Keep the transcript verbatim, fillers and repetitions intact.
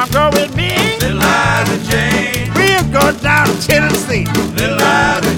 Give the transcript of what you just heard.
Come go with me. Little Ida Jane. We'll go down to Tennessee. Little Ida